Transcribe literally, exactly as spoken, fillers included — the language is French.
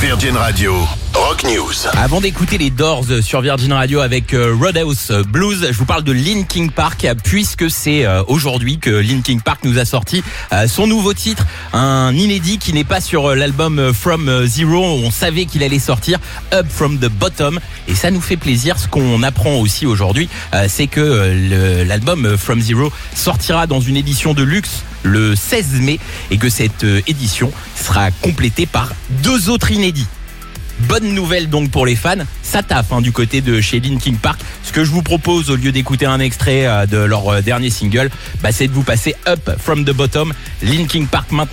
Virgin Radio, Rock News. Avant d'écouter les Doors sur Virgin Radio avec euh, Roadhouse Blues, je vous parle de Linkin Park, puisque c'est euh, aujourd'hui que Linkin Park nous a sorti euh, son nouveau titre, un inédit qui n'est pas sur euh, l'album From Zero. On savait qu'il allait sortir, Up From The Bottom, et ça nous fait plaisir. Ce qu'on apprend aussi aujourd'hui, euh, c'est que euh, le, l'album From Zero sortira dans une édition de luxe le seize mai, et que cette euh, édition sera complétée par deux autres inédits. Bonne nouvelle donc pour les fans, ça taffe hein, du côté de chez Linkin Park. Ce que je vous propose, au lieu d'écouter un extrait euh, de leur euh, dernier single, bah, c'est de vous passer Up From The Bottom, Linkin Park maintenant.